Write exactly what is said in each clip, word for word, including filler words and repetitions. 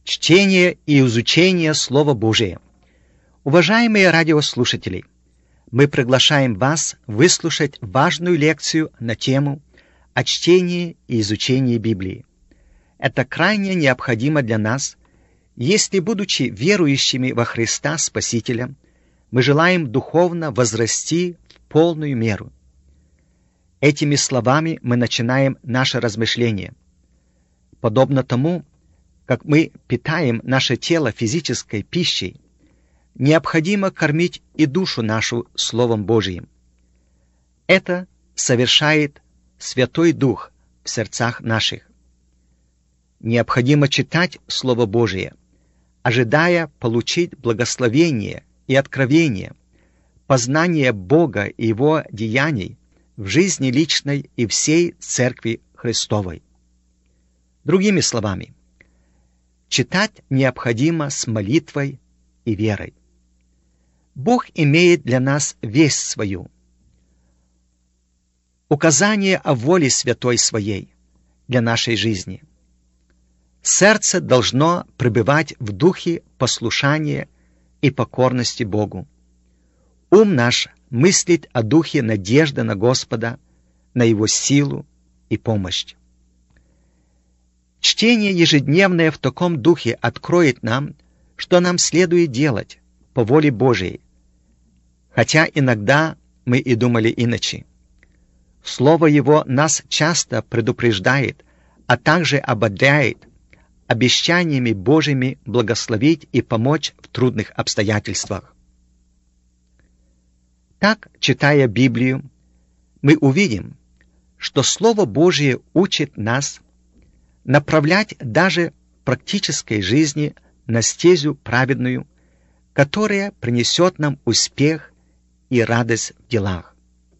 Чтение и изучение Слова Божия. Уважаемые радиослушатели, мы приглашаем вас выслушать важную лекцию на тему о чтении и изучении Библии. Это крайне необходимо для нас, если, будучи верующими во Христа Спасителя, мы желаем духовно возрасти в полную меру. Этими словами мы начинаем наше размышление. Подобно тому, как мы питаем наше тело физической пищей, необходимо кормить и душу нашу Словом Божиим. Это совершает Святой Дух в сердцах наших. Необходимо читать Слово Божие, ожидая получить благословение и откровение, познание Бога и Его деяний в жизни личной и всей Церкви Христовой. Другими словами, читать необходимо с молитвой и верой. Бог имеет для нас весть свою, указание о воле святой своей для нашей жизни. Сердце должно пребывать в духе послушания и покорности Богу. Ум наш мыслит о духе надежды на Господа, на Его силу и помощь. Чтение ежедневное в таком духе откроет нам, что нам следует делать по воле Божией, хотя иногда мы и думали иначе. Слово Его нас часто предупреждает, а также ободряет обещаниями Божьими благословить и помочь в трудных обстоятельствах. Так, читая Библию, мы увидим, что Слово Божие учит нас направлять даже в практической жизни на стезю праведную, которая принесет нам успех и радость в делах.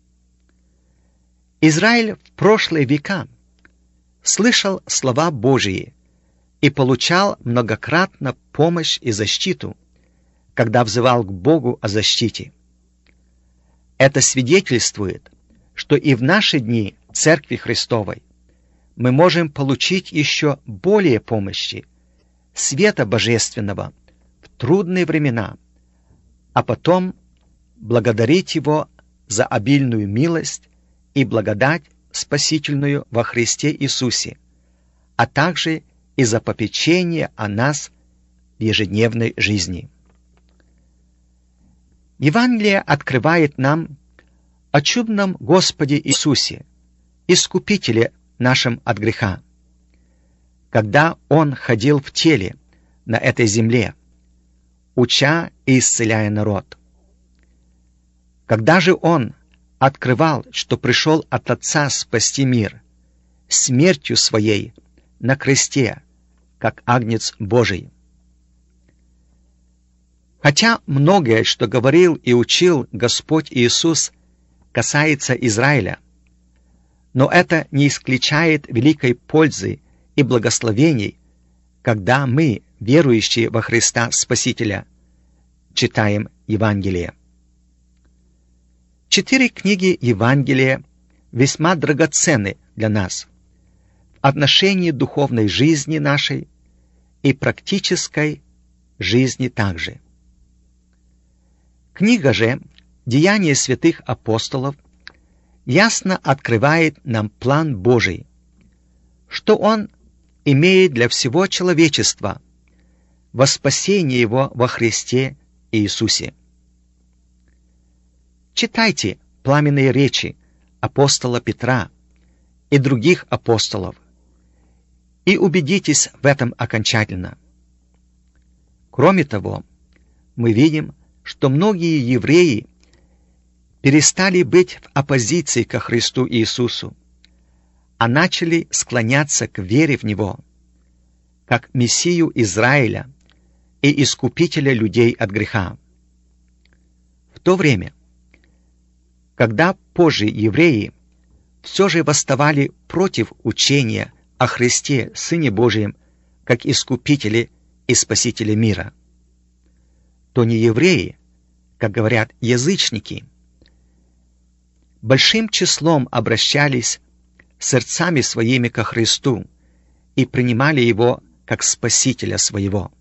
Израиль в прошлые века слышал слова Божии и получал многократно помощь и защиту, когда взывал к Богу о защите. Это свидетельствует, что и в наши дни Церкви Христовой мы можем получить еще более помощи, света божественного в трудные времена, а потом благодарить Его за обильную милость и благодать спасительную во Христе Иисусе, а также и за попечение о нас в ежедневной жизни. Евангелие открывает нам о чудном Господе Иисусе, Искупителе нашим от греха, когда Он ходил в теле на этой земле, уча и исцеляя народ. Когда же Он открывал, что пришел от Отца спасти мир, смертью Своей на кресте, как Агнец Божий. Хотя многое, что говорил и учил Господь Иисус, касается Израиля, но это не исключает великой пользы и благословений, когда мы, верующие во Христа Спасителя, читаем Евангелие. Четыре книги Евангелия весьма драгоценны для нас в отношении духовной жизни нашей и практической жизни также. Книга же «Деяния святых апостолов» ясно открывает нам план Божий, что Он имеет для всего человечества во спасение его во Христе Иисусе. Читайте пламенные речи апостола Петра и других апостолов и убедитесь в этом окончательно. Кроме того, мы видим, что многие евреи перестали быть в оппозиции ко Христу Иисусу, а начали склоняться к вере в Него, как Мессию Израиля и Искупителя людей от греха. В то время, когда позже евреи все же восставали против учения о Христе, Сыне Божием, как Искупителе и Спасителе мира, то не евреи, как говорят язычники, большим числом обращались сердцами своими ко Христу и принимали Его как Спасителя своего.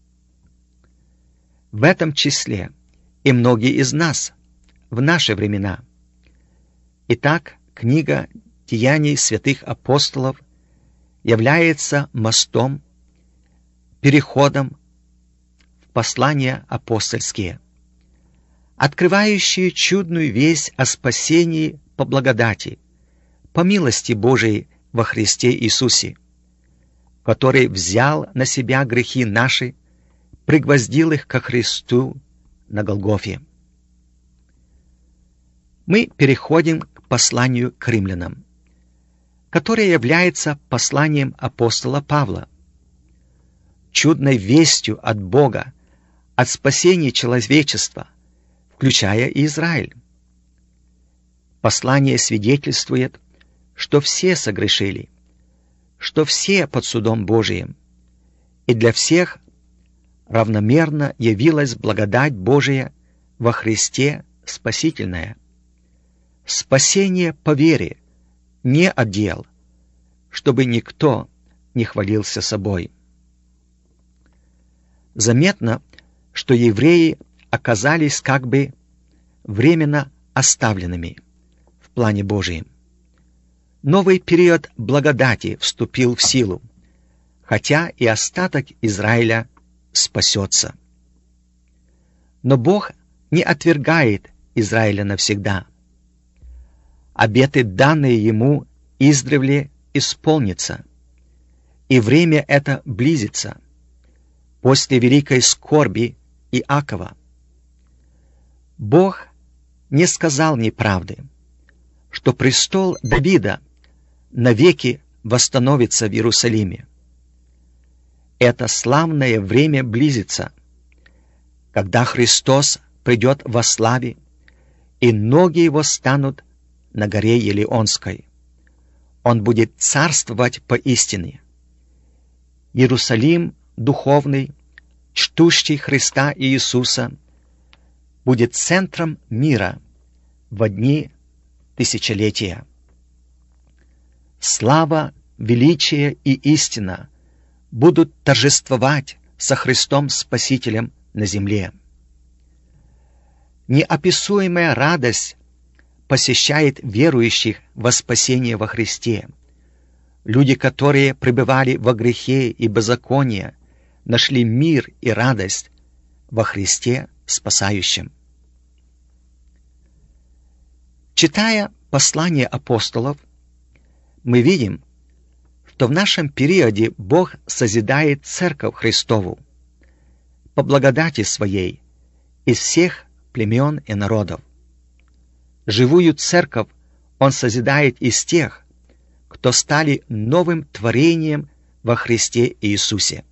В этом числе и многие из нас в наши времена. Итак, книга «Деяний святых апостолов» является мостом, переходом в послания апостольские, открывающие чудную весть о спасении по благодати, по милости Божией во Христе Иисусе, который взял на себя грехи наши, пригвоздил их ко Христу на Голгофе. Мы переходим к посланию к римлянам, которое является посланием апостола Павла, чудной вестью от Бога, от спасения человечества, включая и Израиль. Послание свидетельствует, что все согрешили, что все под судом Божиим, и для всех равномерно явилась благодать Божия во Христе спасительная. Спасение по вере, не от дел, чтобы никто не хвалился собой. Заметно, что евреи оказались как бы временно оставленными в плане Божием. Новый период благодати вступил в силу, хотя и остаток Израиля спасется. Но Бог не отвергает Израиля навсегда. Обеты, данные ему издревле, исполнятся, и время это близится, после великой скорби Иакова. Бог не сказал неправды, что престол Давида навеки восстановится в Иерусалиме. Это славное время близится, когда Христос придет во славе, и ноги его станут на горе Елеонской. Он будет царствовать поистине. Иерусалим духовный, чтущий Христа и Иисуса, будет центром мира во дни тысячелетия. Слава, величие и истина будут торжествовать со Христом Спасителем на земле. Неописуемая радость посещает верующих во спасение во Христе. Люди, которые пребывали во грехе и беззаконии, нашли мир и радость во Христе спасающем. Читая послание апостолов, мы видим, что в нашем периоде Бог созидает Церковь Христову по благодати Своей из всех племен и народов. Живую Церковь Он созидает из тех, кто стали новым творением во Христе Иисусе.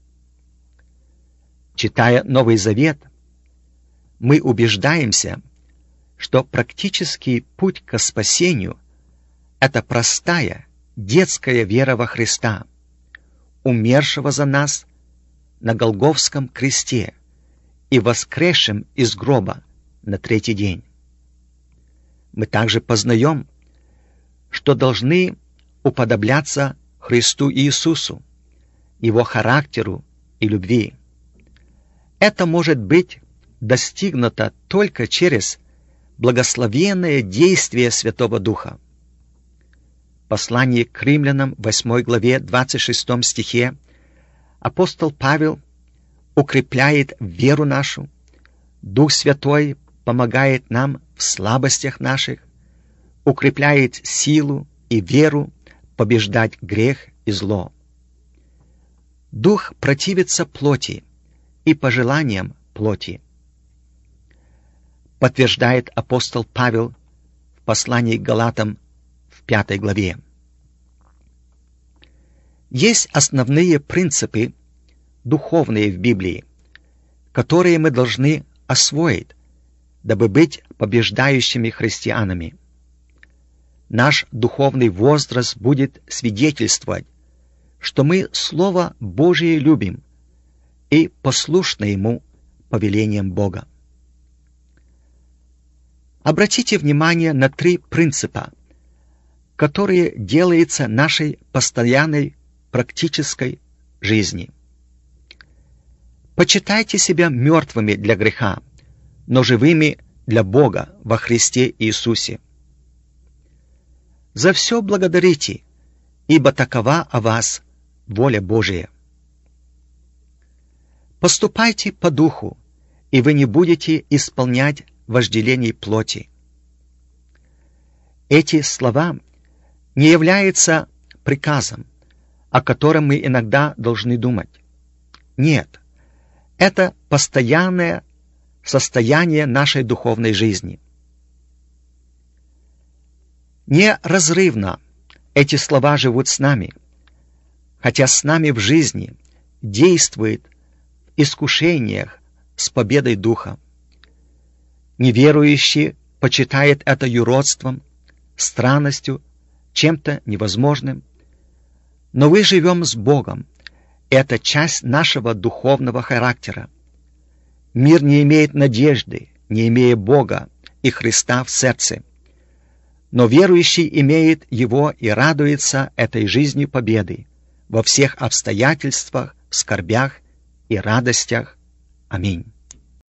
Читая Новый Завет, мы убеждаемся, что практический путь к спасению — это простая, детская вера во Христа, умершего за нас на Голгофском кресте и воскресшим из гроба на третий день. Мы также познаем, что должны уподобляться Христу Иисусу, Его характеру и любви. Это может быть достигнуто только через благословенное действие Святого Духа. Послание к римлянам, восьмой главе, двадцать шестом стихе, апостол Павел укрепляет веру нашу, Дух Святой помогает нам в слабостях наших, укрепляет силу и веру побеждать грех и зло. Дух противится плоти и пожеланиям плоти. Подтверждает апостол Павел в послании к Галатам в пятой главе. Есть основные принципы духовные в Библии, которые мы должны освоить, дабы быть побеждающими христианами. Наш духовный возраст будет свидетельствовать, что мы Слово Божие любим и послушны Ему повелениям Бога. Обратите внимание на три принципа, которые делаются нашей постоянной практической жизни. Почитайте себя мертвыми для греха, но живыми для Бога во Христе Иисусе. За все благодарите, ибо такова о вас воля Божия. Поступайте по духу, и вы не будете исполнять вожделений плоти. Эти слова не являются приказом, о котором мы иногда должны думать. Нет, это постоянное состояние нашей духовной жизни. Неразрывно эти слова живут с нами, хотя с нами в жизни действует в искушениях с победой Духа. Неверующий почитает это юродством, странностью, чем-то невозможным. Но мы живем с Богом. Это часть нашего духовного характера. Мир не имеет надежды, не имея Бога и Христа в сердце. Но верующий имеет Его и радуется этой жизнью победы во всех обстоятельствах, скорбях и радостях. Аминь.